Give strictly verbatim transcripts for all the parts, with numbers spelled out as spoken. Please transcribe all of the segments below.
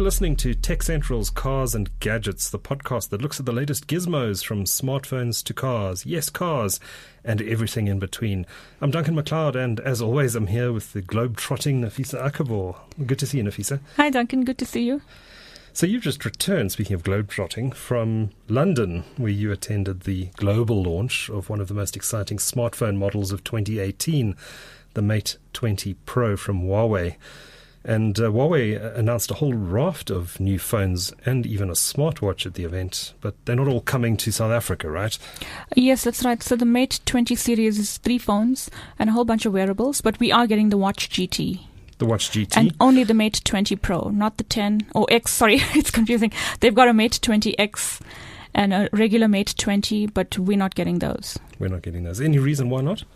listening to Tech Central's Cars and Gadgets, the podcast that looks at the latest gizmos from smartphones to cars. Yes, cars, and everything in between. I'm Duncan McLeod, and as always, I'm here with the globe-trotting Nafisa Akabor. Good to see you, Nafisa. Hi, Duncan. Good to see you. So you've just returned, speaking of globe-trotting, from London, where you attended the global launch of one of the most exciting smartphone models of twenty eighteen, the Mate twenty Pro from Huawei. And uh, Huawei announced a whole raft of new phones and even a smartwatch at the event, but they're not all coming to South Africa, right? Yes, that's right. So the Mate twenty series is three phones and a whole bunch of wearables, but we are getting the Watch G T. The Watch G T? And only the Mate twenty Pro, not the ten or X. Sorry, it's confusing. They've got a Mate twenty X and a regular Mate twenty, but we're not getting those. We're not getting those. Any reason why not?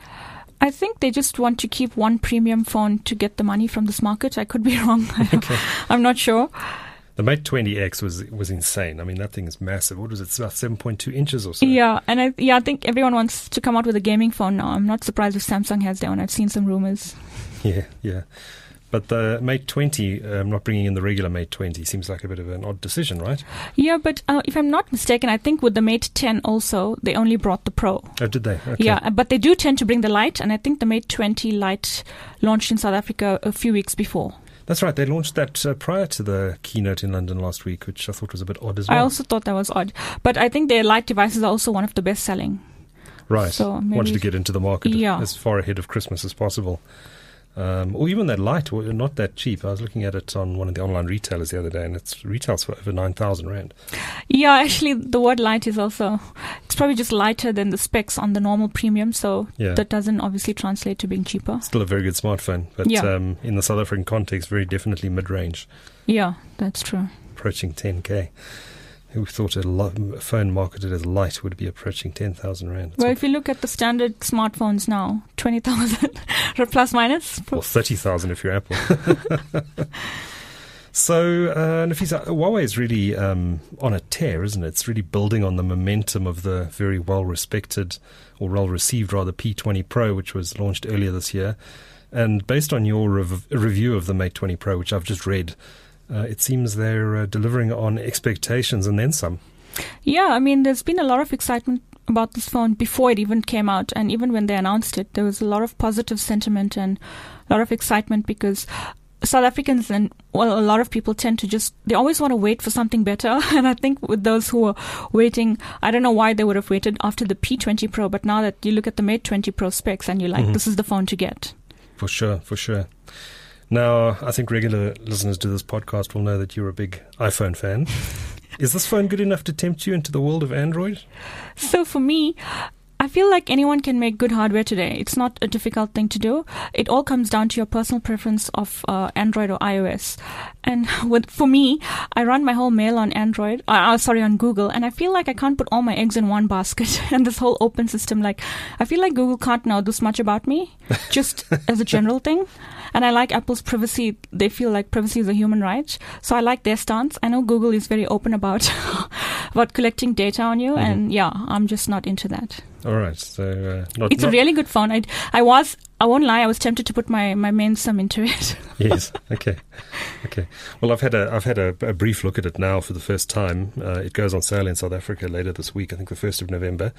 I think they just want to keep one premium phone to get the money from this market. I could be wrong. Okay. I'm not sure. The Mate twenty X was was insane. I mean, that thing is massive. What was it? It's about seven point two inches or so. Yeah, and I yeah, I think everyone wants to come out with a gaming phone now. I'm not surprised if Samsung has their own. I've seen some rumors. Yeah, yeah. But the Mate twenty, um, not bringing in the regular Mate twenty, seems like a bit of an odd decision, right? Yeah, but uh, if I'm not mistaken, I think with the Mate ten also, they only brought the Pro. Oh, did they? Okay. Yeah, but they do tend to bring the Lite, and I think the Mate twenty Lite launched in South Africa a few weeks before. That's right. They launched that uh, prior to the keynote in London last week, which I thought was a bit odd as well. I also thought that was odd. But I think their Lite devices are also one of the best selling. Right. So wanted to get into the market yeah. as far ahead of Christmas as possible. Um, or even that Lite, not that cheap. I was looking at it on one of the online retailers the other day, and it retails for over nine thousand rand. Yeah, actually, the word light is also, it's probably just lighter than the specs on the normal premium, so yeah. that doesn't obviously translate to being cheaper. Still a very good smartphone, but yeah. um, in the South African context, very definitely mid-range. Yeah, that's true. Approaching ten K. Who thought a lo- phone marketed as light would be approaching ten thousand rand? That's well, what if you look at the standard smartphones now, twenty thousand plus minus. Or thirty thousand if you're Apple. So, uh, Nafisa, Huawei is really um, on a tear, isn't it? It's really building on the momentum of the very well-respected, or well-received rather, P twenty Pro, which was launched earlier this year. And based on your rev- review of the Mate twenty Pro, which I've just read, Uh, it seems they're uh, delivering on expectations and then some. Yeah, I mean, there's been a lot of excitement about this phone before it even came out. And even when they announced it, there was a lot of positive sentiment and a lot of excitement because South Africans and, well, a lot of people tend to just, they always want to wait for something better. And I think with those who are waiting, I don't know why they would have waited after the P twenty Pro. But now that you look at the Mate twenty Pro specs and you're like, mm-hmm. this is the phone to get. For sure, for sure. Now, I think regular listeners to this podcast will know that you're a big iPhone fan. Is this phone good enough to tempt you into the world of Android? So for me, I feel like anyone can make good hardware today. It's not a difficult thing to do. It all comes down to your personal preference of uh, Android or iOS. And with, for me, I run my whole mail on Android, uh, sorry, on Google, and I feel like I can't put all my eggs in one basket. And this whole open system, like, I feel like Google can't know this much about me, just as a general thing. And I like Apple's privacy. They feel like privacy is a human right. So I like their stance. I know Google is very open about about collecting data on you. Mm-hmm. And yeah, I'm just not into that. All right. So uh, not, It's not a really good phone. I, I was, I won't lie, I was tempted to put my, my main sum into it. Yes. Okay. Okay. Well, I've had a I've had a, a brief look at it now for the first time. Uh, it goes on sale in South Africa later this week, I think the first of November.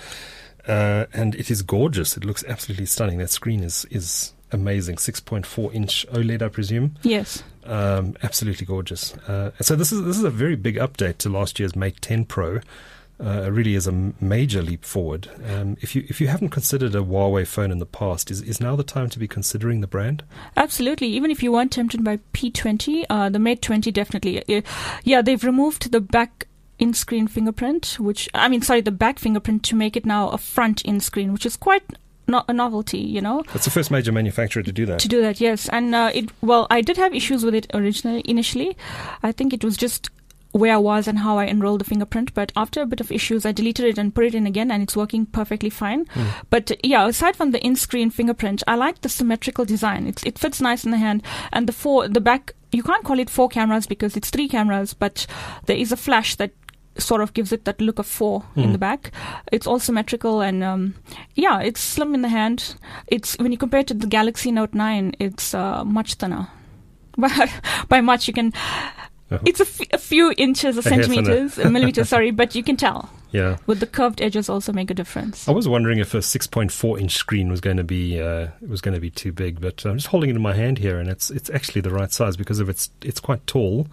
Uh, and it is gorgeous. It looks absolutely stunning. That screen is is amazing. six point four inch OLED, I presume. Yes. Um, absolutely gorgeous. Uh, so this is this is a very big update to last year's Mate ten Pro. Uh, it really is a major leap forward. Um, if you if you haven't considered a Huawei phone in the past, is is now the time to be considering the brand? Absolutely. Even if you weren't tempted by P twenty, uh, the Mate twenty definitely. Uh, yeah, they've removed the back in-screen fingerprint, which I mean, sorry, the back fingerprint to make it now a front in-screen, which is quite not a novelty, you know. It's the first major manufacturer to do that. To do that, yes. And uh, it well, I did have issues with it originally. Initially, I think it was just where I was and how I enrolled the fingerprint. But after a bit of issues, I deleted it and put it in again, and it's working perfectly fine. Mm. But yeah, aside from the in-screen fingerprint, I like the symmetrical design. It's, it fits nice in the hand, and the four, the back. You can't call it four cameras because it's three cameras, but there is a flash that sort of gives it that look of four mm. in the back. It's all symmetrical, and um, yeah, it's slim in the hand. It's when you compare it to the Galaxy Note nine, it's uh, much thinner. By, by much, you can. It's a, f- a few inches or A hair thinner. centimeters, a millimeter, sorry, but you can tell. Yeah. With the curved edges also make a difference. I was wondering if a six point four inch screen was going to be uh, was going to be too big, but I'm just holding it in my hand here, and it's it's actually the right size because of its it's quite tall,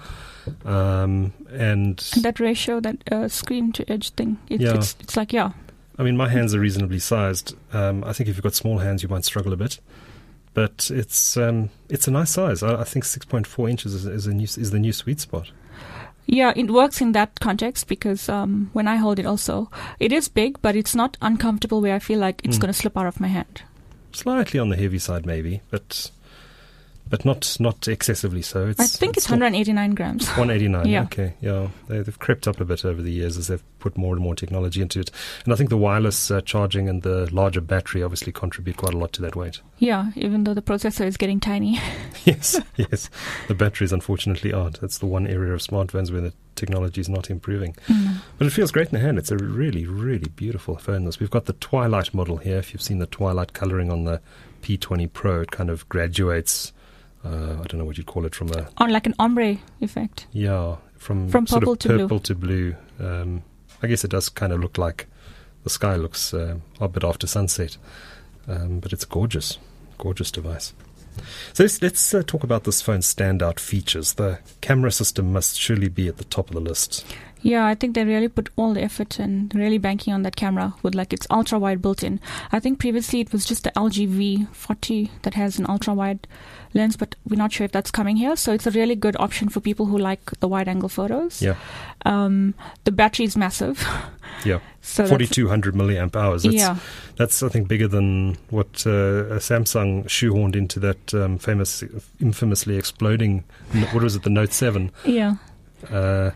um, and, And that ratio, that uh, screen to edge thing, it, Yeah. it's it's like yeah. I mean, my hands are reasonably sized. Um, I think if you've got small hands, you might struggle a bit, but it's um, it's a nice size. I, I think six point four inches is, is a new is the new sweet spot. Yeah, it works in that context because um, when I hold it also, it is big, but it's not uncomfortable where I feel like it's Mm. going to slip out of my hand. Slightly on the heavy side, maybe, but but not not excessively so. It's, I think it's still one hundred eighty-nine grams. one eighty-nine. Yeah. Okay, yeah, they, they've crept up a bit over the years as they've put more and more technology into it, and I think the wireless uh, charging and the larger battery obviously contribute quite a lot to that weight. Yeah, even though the processor is getting tiny. Yes, yes, the batteries unfortunately aren't. That's the one area of smartphones where the technology is not improving. Mm. But it feels great in the hand. It's a really, really beautiful phone. This we've got the Twilight model here. If you've seen the Twilight colouring on the P twenty Pro, it kind of graduates. Uh, I don't know what you'd call it from a On like an ombre effect. yeah from From sort purple of to blue. purple to blue. Um, I guess it does kind of look like the sky looks uh, a bit after sunset, um, but it's a gorgeous, gorgeous device. So let's, let's uh, talk about this phone's standout features. The camera system must surely be at the top of the list. Yeah, I think they really put all the effort and really banking on that camera with like its ultra wide built in. I think previously it was just the L G V forty that has an ultra wide lens, but we're not sure if that's coming here. So it's a really good option for people who like the wide angle photos. Yeah, Um, the battery is massive. yeah, So that's- forty-two hundred milliamp hours. That's, Yeah. that's I think bigger than what uh, Samsung shoehorned into that um, famous, infamously exploding. What was it? The Note seven. Yeah. Uh,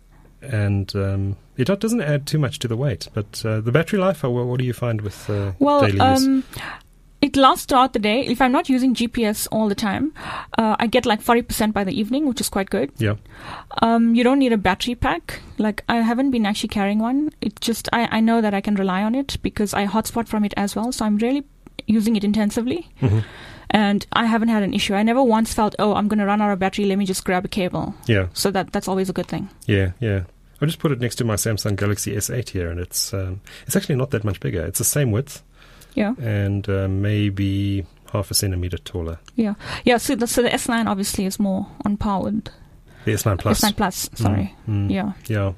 and um, it doesn't add too much to the weight. But uh, the battery life, uh, what, what do you find with uh, Well, daily use? um, it lasts throughout the day. If I'm not using G P S all the time, uh, I get like forty percent by the evening, which is quite good. Yeah, Um, you don't need a battery pack. Like, I haven't been actually carrying one. It just, I, I know that I can rely on it because I hotspot from it as well. So I'm really using it intensively. mm-hmm. And I haven't had an issue. I never once felt, oh, I'm going to run out of battery. Let me just grab a cable. yeah, So that that's always a good thing. yeah, yeah. I just put it next to my Samsung Galaxy S eight here, and it's um, it's actually not that much bigger. It's the same width Yeah. and uh, maybe half a centimeter taller. Yeah. Yeah. So the, so the S nine obviously is more on par with The S nine Plus. S nine Plus. Sorry. Mm, mm. Yeah. Yeah,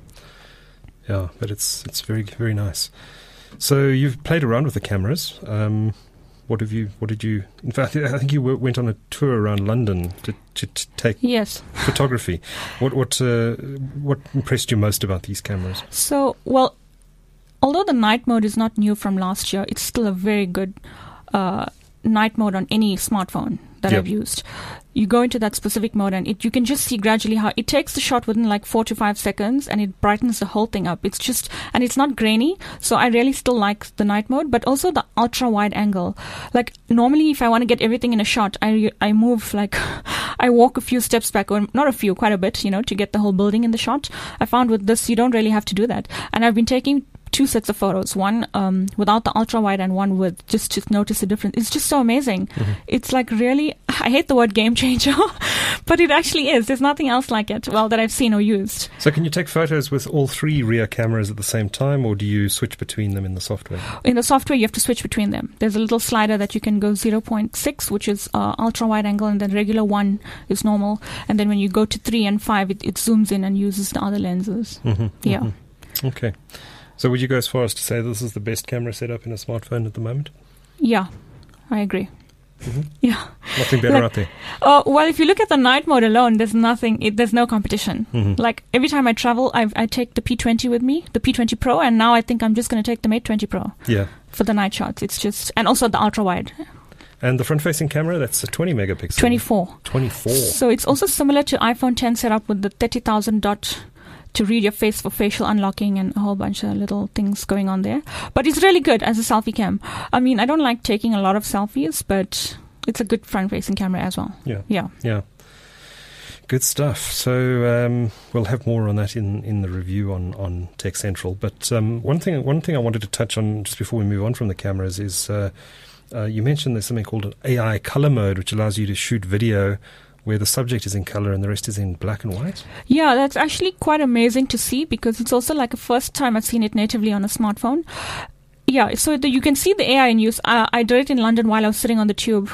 yeah, but it's it's very very nice. So you've played around with the cameras. Um, what have you? What did you? In fact, I think you w- went on a tour around London to to, to take Yes. photography. What what uh, what impressed you most about these cameras? So, well, although the night mode is not new from last year, it's still a very good uh, night mode on any smartphone that Yep. I've used. You go into that specific mode and it, you can just see gradually how it takes the shot within like four to five seconds and it brightens the whole thing up. It's just, and it's not grainy. So I really still like the night mode, but also the ultra wide angle. Like normally if I want to get everything in a shot, I, I move like, I walk a few steps back, or not a few, quite a bit, you know, to get the whole building in the shot. I found with this, you don't really have to do that. And I've been taking two sets of photos, one um, without the ultra wide and one with, just to notice the difference. It's just so amazing. Mm-hmm. It's like really, I hate the word game changer, but it actually is. There's nothing else like it, well, that I've seen or used. So can you take photos with all three rear cameras at the same time, or do you switch between them in the software? In the software, you have to switch between them. There's a little slider that you can go zero point six, which is uh, ultra wide angle, and then regular one is normal. And then when you go to three and five, it, it zooms in and uses the other lenses. Mm-hmm, Yeah. mm-hmm. Okay. So would you go as far as to say this is the best camera setup in a smartphone at the moment? Yeah, I agree. Mm-hmm. Yeah. Nothing better Like- out there. Uh, well, if you look at the night mode alone, there's nothing, it, there's no competition. Mhm. Like every time I travel, I I take the P twenty with me, the P twenty Pro, and now I think I'm just going to take the Mate twenty Pro Yeah. for the night shots. It's just, and also the ultra wide, And the front-facing camera, that's a twenty megapixel. twenty-four. twenty-four. So it's also similar to iPhone ten setup with the thirty thousand dot to read your face for facial unlocking and a whole bunch of little things going on there. But it's really good as a selfie cam. I mean, I don't like taking a lot of selfies, but it's a good front-facing camera as well. Yeah. Yeah. Yeah. Good stuff. So um, we'll have more on that in, in the review on, on Tech Central. But um, one thing one thing I wanted to touch on just before we move on from the cameras is uh, uh, you mentioned there's something called an A I color mode, which allows you to shoot video where the subject is in color and the rest is in black and white? Yeah, that's actually quite amazing to see because it's also like a first time I've seen it natively on a smartphone. Yeah, so the, you can see the A I in use. Uh, I did it in London while I was sitting on the tube.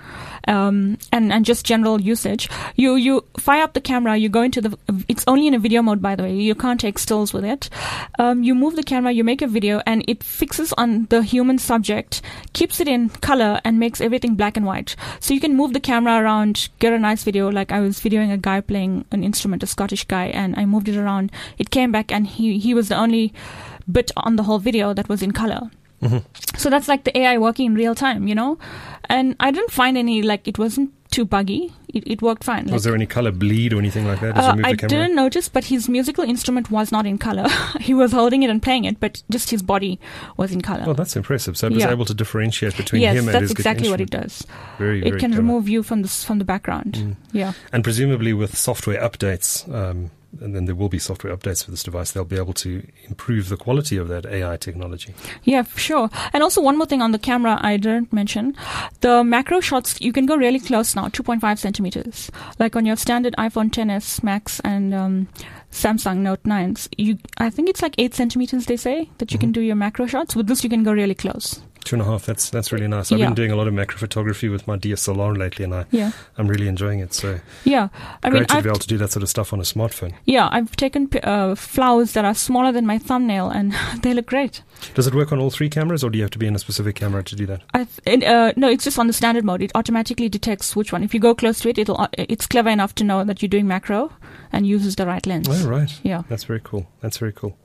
Um, and, and just general usage. You you fire up the camera, you go into the, it's only in a video mode, by the way. You can't take stills with it. Um, you move the camera, you make a video, and it fixes on the human subject, keeps it in color, and makes everything black and white. So you can move the camera around, get a nice video. Like I was videoing a guy playing an instrument, a Scottish guy, and I moved it around. It came back, and he, he was the only bit on the whole video that was in color. Mm-hmm. So that's like the A I working in real time, you know? And I didn't find any, like, it wasn't too buggy. It, it worked fine. Was like, there any color bleed or anything like that as uh, you moved I the camera? didn't notice, but his musical instrument was not in color. He was holding it and playing it, but just his body was in color. Oh, that's impressive. So it was yeah. able to differentiate between yes, him and his Yes, that's exactly what it instrument. does. Very, it very can clever. remove you from the, from the background. Mm. Yeah. And presumably with software updates, um, and then there will be software updates for this device, they'll be able to improve the quality of that A I technology. Yeah, sure. And also one more thing on the camera I didn't mention. The macro shots, you can go really close now, two point five centimeters. Like on your standard iPhone X S Max and um, Samsung Note nines, you, I think it's like eight centimeters, they say, that you mm-hmm. can do your macro shots. With this, you can go really close. Two and a half, that's that's really nice. I've yeah. been doing a lot of macro photography with my D S L R lately, and I, yeah. I'm really enjoying it. So yeah, I great mean, to I've, be able to do that sort of stuff on a smartphone. Yeah, I've taken uh, flowers that are smaller than my thumbnail, and they look great. Does it work on all three cameras, or do you have to be in a specific camera to do that? I th- uh, no, it's just on the standard mode. It automatically detects which one. If you go close to it, it'll uh, it's clever enough to know that you're doing macro and uses the right lens. Oh, right. Yeah. That's very cool. That's very cool.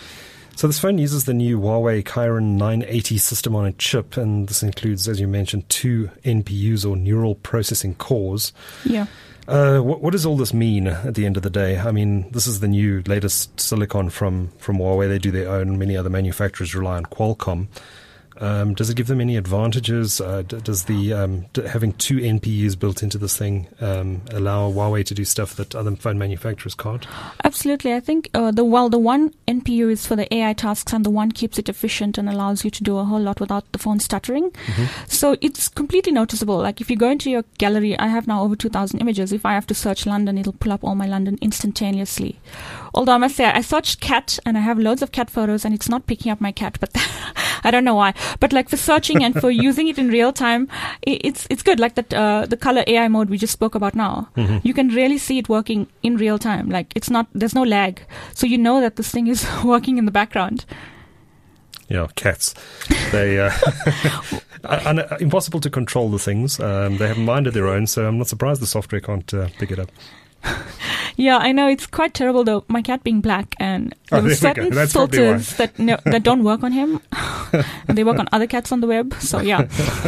So this phone uses the new Huawei Kirin nine eighty system on a chip, and this includes, as you mentioned, two N P Us or neural processing cores. Yeah. Uh, what, what does all this mean at the end of the day? I mean, this is the new latest silicon from, from Huawei. They do their own. Many other manufacturers rely on Qualcomm. Um, does it give them any advantages? Uh, d- does the um, d- having two N P Us built into this thing um, allow Huawei to do stuff that other phone manufacturers can't? Absolutely. I think uh, the well, the one N P U is for the A I tasks, and the one keeps it efficient and allows you to do a whole lot without the phone stuttering. Mm-hmm. So it's completely noticeable. Like if you go into your gallery, I have now over two thousand images. If I have to search London, it'll pull up all my London instantaneously. Although I must say, I searched cat, and I have loads of cat photos, and it's not picking up my cat, but I don't know why. But like for searching and for using it in real time, it's it's good. Like that uh, the color A I mode we just spoke about now, mm-hmm. you can really see it working in real time. Like it's not, there's no lag, so you know that this thing is working in the background. Yeah, cats. They uh, un- un- impossible to control the things. Um, they have a mind of their own, so I'm not surprised the software can't uh, pick it up. Yeah, I know, it's quite terrible though. My cat being black, and there oh, were certain filters that no, that don't work on him, and they work on other cats on the web. So yeah.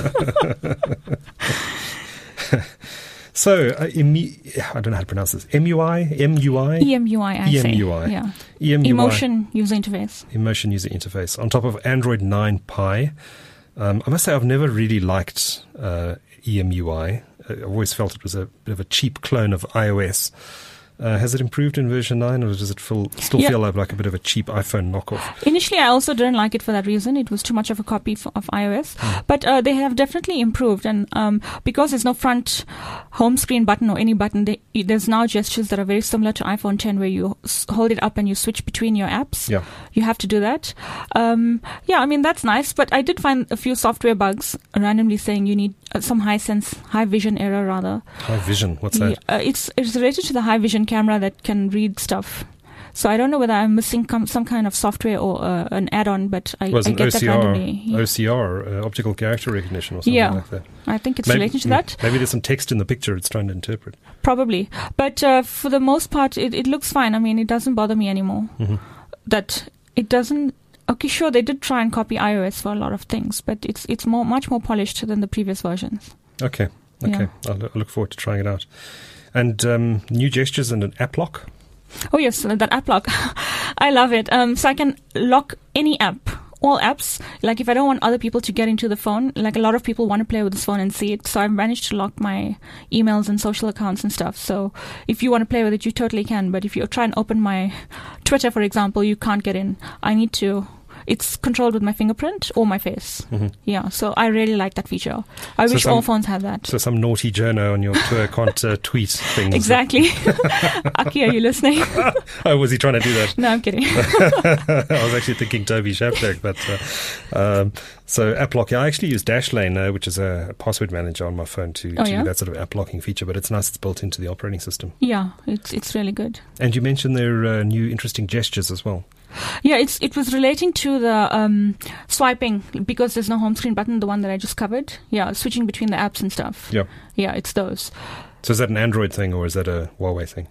So, uh, emu, I don't know how to pronounce this. M U I? M U I? E M U I, I say. E M U I. Yeah. E M U I. Emotion User Interface. Emotion User Interface. On top of Android nine Pie. Um, I must say I've never really liked uh, E M U I. I've always felt it was a bit of a cheap clone of iOS. Uh, has it improved in version nine, or does it feel, still yeah. feel like, like a bit of a cheap iPhone knockoff? Initially, I also didn't like it for that reason. It was too much of a copy f- of iOS. Mm. But uh, they have definitely improved. And um, because there's no front home screen button or any button, they, there's now gestures that are very similar to iPhone ten, where you s- hold it up and you switch between your apps. Yeah. You have to do that. Um, yeah, I mean, that's nice. But I did find a few software bugs randomly saying you need uh, some high sense, high vision error, rather. High vision? What's that? Yeah, uh, it's, it's related to the high vision camera that can read stuff. So I don't know whether I'm missing com- some kind of software or uh, an add-on, but I, well, I get O C R, that randomly. Yeah. O C R, uh, optical character recognition or something yeah, like that. I think it's maybe, related to that. Maybe there's some text in the picture it's trying to interpret. Probably. But uh, for the most part, it, it looks fine. I mean, it doesn't bother me anymore. Mm-hmm. That it doesn't... Okay, sure, they did try and copy iOS for a lot of things, but it's it's more much more polished than the previous versions. Okay, okay. Yeah. I'll, I'll look forward to trying it out. And um, new gestures and an app lock? Oh, yes, that app lock. I love it. Um, so I can lock any app, all apps. Like if I don't want other people to get into the phone, like a lot of people want to play with this phone and see it. So I've managed to lock my emails and social accounts and stuff. So if you want to play with it, you totally can. But if you try and open my Twitter, for example, you can't get in. I need to it's controlled with my fingerprint or my face. Mm-hmm. Yeah, so I really like that feature. I so wish some, all phones had that. So some naughty journo on your tour can't uh, tweet things. Exactly. Aki, are you listening? Oh, was he trying to do that? No, I'm kidding. I was actually thinking Toby Shaptek, but uh, um, so app lock. Yeah, I actually use Dashlane, uh, which is a password manager on my phone to, Oh, to yeah? do that sort of app locking feature. But it's nice; it's built into the operating system. Yeah, it's it's really good. And you mentioned their uh, new interesting gestures as well. Yeah, it's it was relating to the um, swiping because there's no home screen button, the one that I just covered. Yeah, switching between the apps and stuff. Yeah, yeah, it's those. So is that an Android thing or is that a Huawei thing?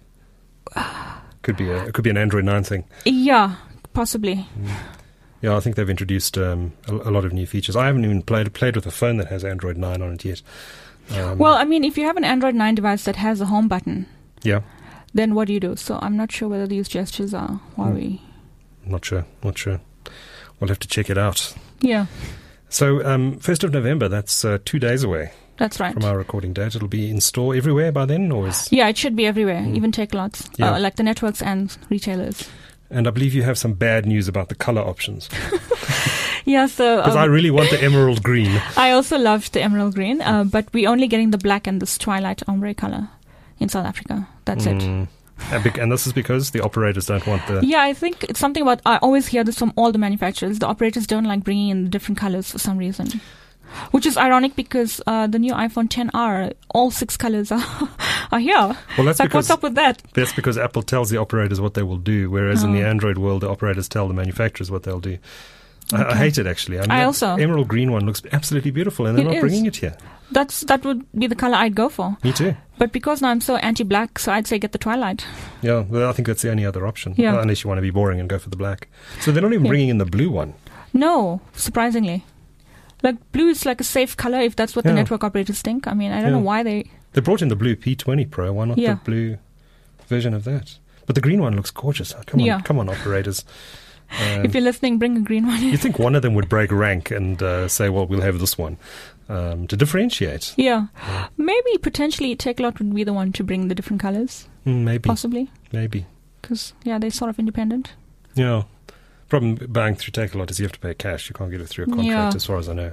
Could be a it could be an Android nine thing. Yeah, possibly. Mm. Yeah, I think they've introduced um, a, a lot of new features. I haven't even played played with a phone that has Android nine on it yet. Um, Well, I mean, if you have an Android nine device that has a home button, yeah, then what do you do? So I'm not sure whether these gestures are Huawei. not sure, not sure. We'll have to check it out. Yeah, So, um, first of November, that's uh, two days away that's right. from our recording date. It'll be in store everywhere by then, or is? Yeah, it should be everywhere, Mm. even tech lots, Yeah. uh, like the networks and retailers. And I believe you have some bad news about the color options. Yeah, so Because um, I really want the emerald green. I also loved the emerald green, uh, but we're only getting the black and this twilight ombre color in South Africa. That's it. Mm. And, bec- and this is because the operators don't want the... Yeah, I think it's something about, I always hear this from all the manufacturers. The operators don't like bringing in different colors for some reason. Which is ironic because uh, the new iPhone X R, all six colors are, are here. Well, that's Like, because what's up with that? that's because Apple tells the operators what they will do, whereas in the Oh. Android world, the operators tell the manufacturers what they'll do. I, I Okay. hate it, actually. I, mean, I that also. emerald green one looks absolutely beautiful, and they're It not is. bringing it here. That's That would be the color I'd go for. Me too. But because now I'm so anti-black, so I'd say get the twilight. Yeah, well, I think that's the only other option. Yeah. Well, unless you want to be boring and go for the black. So they're not even Yeah. bringing in the blue one. No, surprisingly. Like, blue is like a safe color if that's what Yeah. the network operators think. I mean, I don't Yeah. know why they... They brought in the blue P twenty Pro. Why not Yeah. the blue version of that? But the green one looks gorgeous. Oh, come on, Yeah. come on, operators. Um, If you're listening, bring a green one in. you think one of them would break rank and uh, say, well, we'll have this one um, to differentiate? Yeah. Yeah. Maybe potentially Techlot would be the one to bring the different colors. Mm, maybe, Possibly. maybe. Because, yeah, they're sort of independent. Yeah. Problem buying through Takealot is you have to pay cash. You can't get it through a contract, Yeah. as far as I know.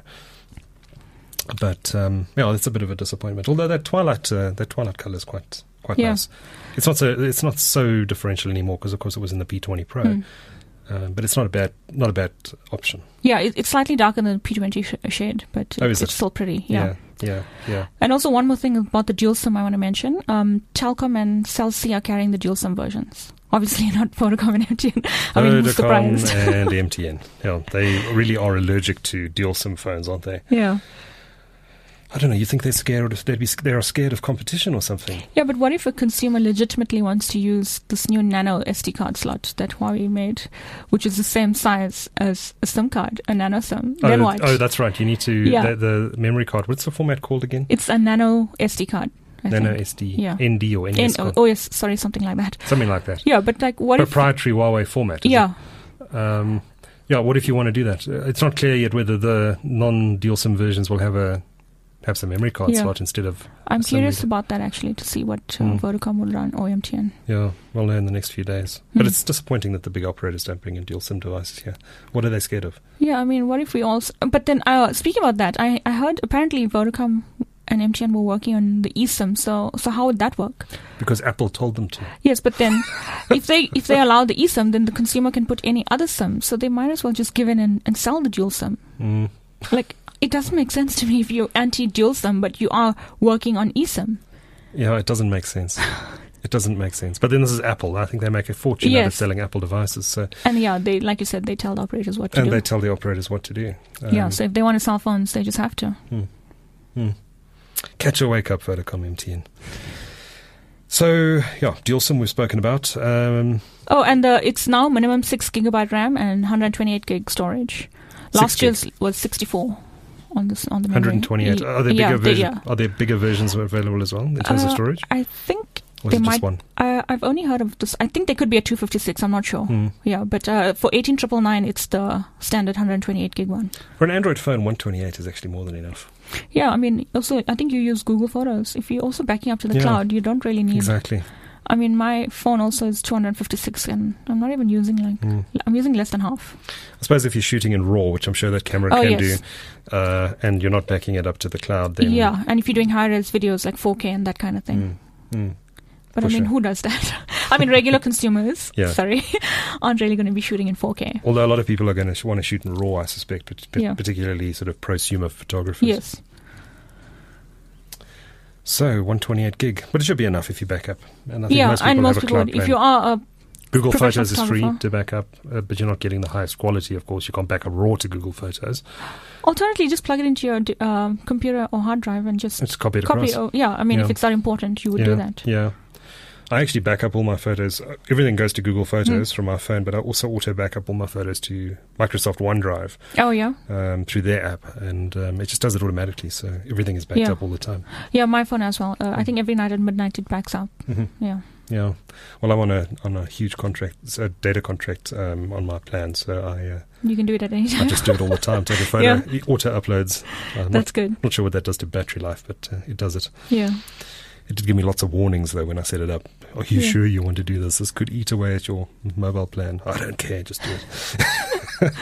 But um, yeah, that's a bit of a disappointment. Although that twilight, uh, that twilight color is quite quite Yeah. nice. It's not so it's not so differential anymore because of course it was in the P twenty Pro. Mm. Um, but it's not a bad not a bad option. Yeah, it, it's slightly darker than the P twenty sh- shade, but Oh, it, is it's it? still pretty. Yeah. yeah, yeah. yeah. And also one more thing about the dual SIM I want to mention. Um, Telkom and Cell C are carrying the dual SIM versions. Obviously not Vodacom and M T N. I mean, who's Vodacom surprised? and M T N. Yeah, they really are allergic to dual SIM phones, aren't they? Yeah. I don't know. You think they're scared? Of, they'd be they are scared of competition or something? Yeah, but what if a consumer legitimately wants to use this new nano S D card slot that Huawei made, which is the same size as a SIM card, a nano SIM? Then oh, what? oh, that's right. You need to Yeah. the, the memory card. What's the format called again? It's a nano S D card. I Nano think. S D, Yeah. N D or N N- S oh, card. oh yes, sorry, something like that. Something like that. Yeah, but like, what if? Proprietary Huawei format. Is Yeah, it? Um, yeah. What if you want to do that? Uh, It's not clear yet whether the non-dual SIM versions will have a have some memory card Yeah. slot instead of. I'm a SIM curious reader. about that actually to see what uh, Mm. Vodacom would run or M T N. Yeah, we'll know in the next few days. But Mm. it's disappointing that the big operators don't bring in dual SIM devices here. What are they scared of? Yeah, I mean, what if we all? s- But then, uh, speaking about that, I, I heard apparently Vodacom and M T N were working on the eSIM. So so how would that work? Because Apple told them to. Yes, but then if they if they allow the eSIM, then the consumer can put any other SIM. So they might as well just give in and, and sell the dual SIM. Mm. Like, it doesn't make sense to me if you're anti-dual SIM, but you are working on eSIM. Yeah, it doesn't make sense. It doesn't make sense. But then this is Apple. I think they make a fortune out of Yes. selling Apple devices. So And yeah, they like you said, they tell the operators what to and do. they tell the operators what to do. yeah, Um, so if they want to sell phones, they just have to. Hmm. Hmm. Catch a wake up, Vodacom M T N. So, yeah, dual SIM we've spoken about. Um, Oh, and uh, it's now minimum six gigabyte RAM and one hundred twenty-eight gig storage. Last gig. year's was sixty-four on this on the memory. one hundred twenty-eight. Y- Are there bigger yeah, they- version, yeah. Are there bigger versions available as well in terms of Uh, storage? I think Or they is it might. just one? Uh, I've only heard of this. I think they could be a two fifty-six. I'm not sure. Hmm. Yeah, but uh, for eighteen triple nine, it's the standard one hundred twenty-eight gig one. For an Android phone, one twenty-eight is actually more than enough. Yeah, I mean, also I think you use Google Photos. If you're also backing up to the Yeah. cloud, you don't really need Exactly. I mean, my phone also is two hundred fifty-six, and I'm not even using like Mm. I'm using less than half. I suppose if you're shooting in RAW, which I'm sure that camera Oh, can yes. do, uh, and you're not backing it up to the cloud, then Yeah, and if you're doing high-res videos like four K and that kind of thing. Mm, mm. But For I mean, sure. who does that? I mean, regular consumers, Yeah. sorry, aren't really going to be shooting in four K. Although a lot of people are going to sh- want to shoot in RAW, I suspect, but, but Yeah. particularly sort of prosumer photographers. Yes. So one twenty-eight gig, but it should be enough if you back up. And I think Yeah, most people and have most a people cloud would. plan. If you are a Google professional Photos is free photographer. to back up, uh, but you're not getting the highest quality, of course. You can't back up RAW to Google Photos. Alternatively, just plug it into your d- uh, computer or hard drive and just It's copied copy across. it. Oh, yeah, I mean, Yeah. if it's that important, you would yeah, do that. Yeah. I actually back up all my photos. Everything goes to Google Photos Hmm. from my phone, but I also auto back up all my photos to Microsoft OneDrive Oh, yeah. um, through their app, and um, it just does it automatically, so everything is backed Yeah. up all the time. Yeah, my phone as well. Uh, I think every night at midnight it backs up. hmm Yeah. Yeah. Well, I'm on a on a huge contract, a data contract um, on my plan, so I uh, You can do it at any I time. just do it all the time. Take a photo, Yeah. it auto uploads. I'm not, That's good. not sure what that does to battery life, but uh, it does it. Yeah. It did give me lots of warnings though when I set it up. Are you Yeah. sure you want to do this? This could eat away at your mobile plan. I don't care, just do it.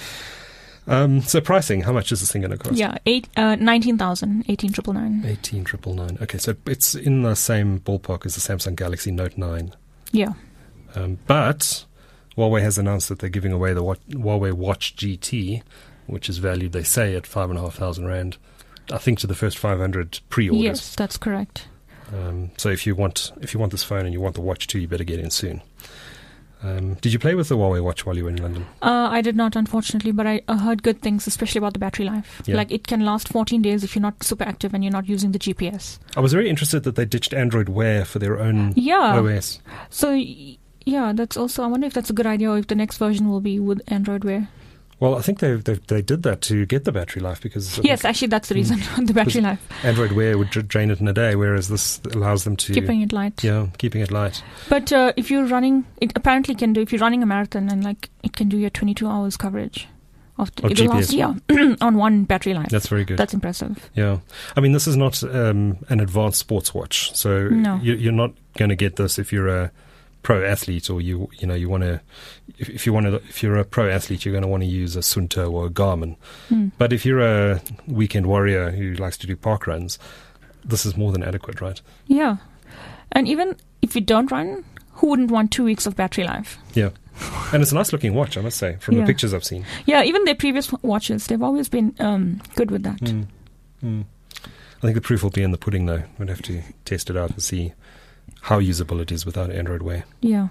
um, so pricing, how much is this thing going to cost? Yeah, eight, uh, nineteen thousand, eighteen triple nine. Eighteen triple nine. Okay, so it's in the same ballpark as the Samsung Galaxy Note nine. Yeah. Um, but Huawei has announced that they're giving away the Wa- Huawei Watch G T, which is valued, they say, at five and a half thousand rand. I think to the first five hundred pre-orders. Yes, that's correct. Um, so if you want if you want this phone and you want the watch too, you better get in soon. Um, did you play with the Huawei watch while you were in London? Uh, I did not, unfortunately, but I uh, heard good things, especially about the battery life. Yeah. Like, it can last fourteen days if you're not super active and you're not using the G P S. I was very interested that they ditched Android Wear for their own Yeah. O S. So, y- yeah, that's also, I wonder if that's a good idea or if the next version will be with Android Wear. Well, I think they they they did that to get the battery life because I Yes, think actually, that's the reason, the battery life. Android Wear would dra- drain it in a day, whereas this allows them to Keeping it light. yeah keeping it light. But uh, if you're running, it apparently can do, if you're running a marathon and like, it can do your twenty-two hours coverage. Of the, Of it'll G P S. last, yeah, on one battery life. That's very good. That's impressive. Yeah, I mean this is not um, an advanced sports watch, so No. you, you're not going to get this if you're a pro athlete or you you know you want to if, if you want to if you're a pro athlete you're going to want to use a Sunto or a Garmin. Hmm. But if you're a weekend warrior who likes to do park runs, this is more than adequate, right? Yeah. And even if you don't run, who wouldn't want two weeks of battery life? Yeah, and it's a nice looking watch, I must say, from Yeah. the pictures I've seen. Yeah, even their previous watches, they've always been um, good with that. Mm. Mm. I think the proof will be in the pudding, though. We'd have to test it out and see how usable it is without Android Wear. Yeah.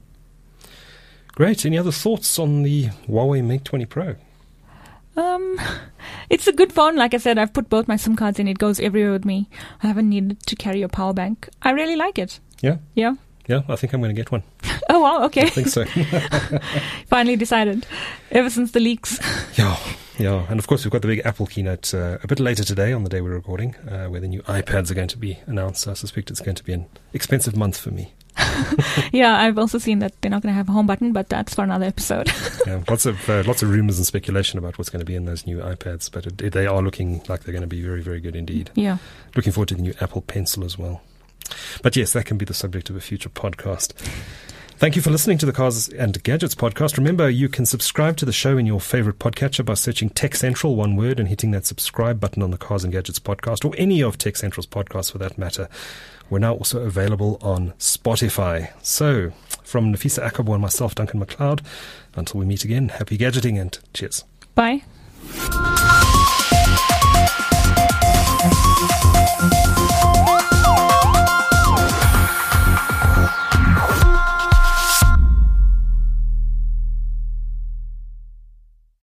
Great. Any other thoughts on the Huawei Mate twenty Pro? Um, it's a good phone. Like I said, I've put both my SIM cards in. It goes everywhere with me. I haven't needed to carry a power bank. I really like it. Yeah? Yeah. Yeah, I think I'm going to get one. Oh, wow. Okay. I think so. Finally decided. Ever since the leaks. Yeah, yeah. And of course, we've got the big Apple keynote uh, a bit later today on the day we're recording, uh, where the new iPads are going to be announced. So I suspect it's going to be an expensive month for me. Yeah, I've also seen that they're not going to have a home button, but that's for another episode. Yeah, lots of uh, lots of rumors and speculation about what's going to be in those new iPads, but it, they are looking like they're going to be very, very good indeed. Yeah. Looking forward to the new Apple Pencil as well. But yes, that can be the subject of a future podcast. Thank you for listening to the Cars and Gadgets podcast. Remember, you can subscribe to the show in your favorite podcatcher by searching Tech Central, one word, and hitting that subscribe button on the Cars and Gadgets podcast, or any of Tech Central's podcasts for that matter. We're now also available on Spotify. So, from Nafisa Akabo and myself, Duncan McLeod, until we meet again, happy gadgeting and cheers. Bye.